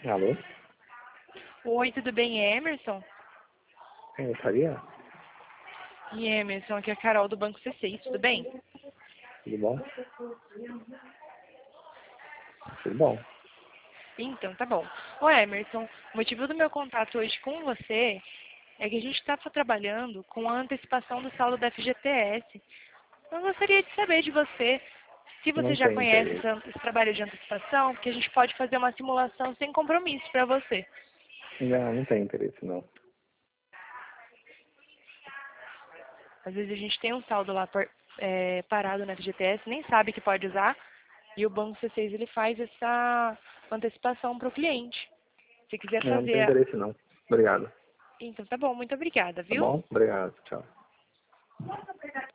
Alô? Oi, tudo bem, Emerson? Quem gostaria? E Emerson, aqui é a Carol do Banco C6, tudo bem? Tudo bom? Tudo bom. Então, tá bom. Ô Emerson, o motivo do meu contato hoje com você é que a gente está trabalhando com a antecipação do saldo da FGTS. Eu gostaria de saber de você se você Não já tem conhece interesse. esse trabalho de antecipação, porque a gente pode fazer uma simulação sem compromisso para você. Não tem interesse, não. Às vezes a gente tem um saldo lá parado na FGTS, nem sabe que pode usar, e o Banco C6 ele faz essa antecipação para o cliente. Se quiser Não tem fazer. interesse, não. Obrigado. Então tá bom, muito obrigada, Tá viu? bom? Obrigado. Tchau.